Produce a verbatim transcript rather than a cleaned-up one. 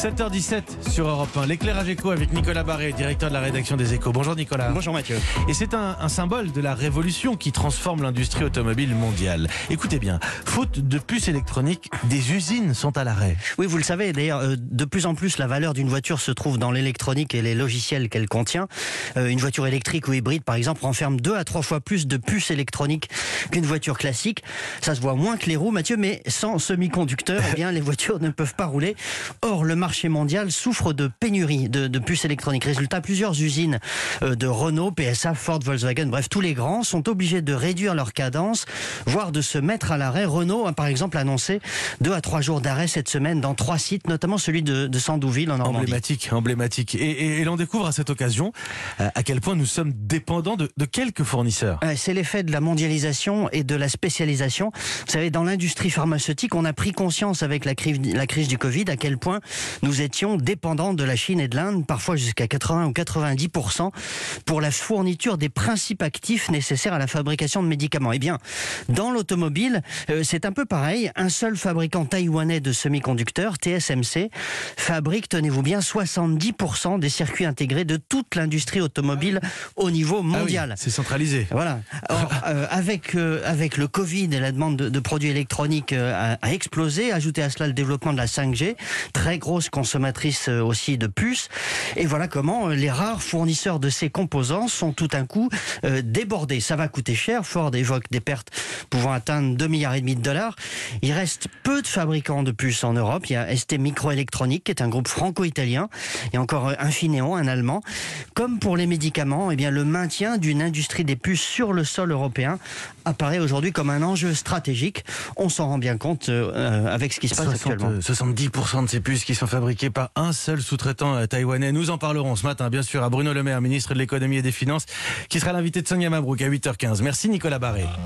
sept heures dix-sept sur Europe un. L'éclairage éco avec Nicolas Barré, directeur de la rédaction des Échos. Bonjour Nicolas. Bonjour Mathieu. Et c'est un, un symbole de la révolution qui transforme l'industrie automobile mondiale. Écoutez bien, faute de puces électroniques, des usines sont à l'arrêt. Oui, vous le savez, d'ailleurs, euh, de plus en plus, la valeur d'une voiture se trouve dans l'électronique et les logiciels qu'elle contient. Euh, une voiture électrique ou hybride, par exemple, renferme deux à trois fois plus de puces électroniques qu'une voiture classique. Ça se voit moins que les roues, Mathieu, mais sans semi-conducteurs, eh bien, les voitures ne peuvent pas rouler. Or, le marché mondial souffre de pénurie de, de puces électroniques. Résultat, plusieurs usines euh, de Renault, P S A, Ford, Volkswagen, bref, tous les grands sont obligés de réduire leur cadence, voire de se mettre à l'arrêt. Renault a par exemple annoncé deux à trois jours d'arrêt cette semaine dans trois sites, notamment celui de, de Sandouville en Normandie. Emblématique, emblématique. Et, et, et l'on découvre à cette occasion euh, à quel point nous sommes dépendants de, de quelques fournisseurs. Euh, c'est l'effet de la mondialisation et de la spécialisation. Vous savez, dans l'industrie pharmaceutique, on a pris conscience avec la crise, la crise du Covid à quel point nous étions dépendants de la Chine et de l'Inde, parfois jusqu'à quatre-vingts ou quatre-vingt-dix pour cent pour la fourniture des principes actifs nécessaires à la fabrication de médicaments. Eh bien, dans l'automobile, euh, c'est un peu pareil. Un seul fabricant taïwanais de semi-conducteurs, T S M C, fabrique, tenez-vous bien, soixante-dix pour cent des circuits intégrés de toute l'industrie automobile au niveau mondial. Ah oui, c'est centralisé. Voilà. Or, euh, avec, euh, avec le Covid et la demande de, de produits électroniques euh, a, a explosé, ajouté à cela le développement de la cinq G, très grosse consommatrice euh, aussi de puces. Et voilà comment euh, les rares fournisseurs de ces composants sont tout d'un coup euh, débordés. Ça va coûter cher. Ford évoque des pertes pouvant atteindre deux milliards et demi de dollars. Il reste peu de fabricants de puces en Europe. Il y a S T Microelectronics, qui est un groupe franco-italien, et encore euh, Infineon, un allemand. Comme pour les médicaments, eh bien, le maintien d'une industrie des puces sur le sol européen apparaît aujourd'hui comme un enjeu stratégique. On s'en rend bien compte euh, avec ce qui se passe soixante, actuellement. soixante-dix pour cent de ces puces qui sont fabriquées par un seul sous-traitant euh, taïwanais. Nous en parlerons ce matin, bien sûr, à Bruno Le Maire, ministre de l'économie et des finances, qui sera l'invité de Sonia Mabrouk à huit heures quinze. Merci Nicolas Barré.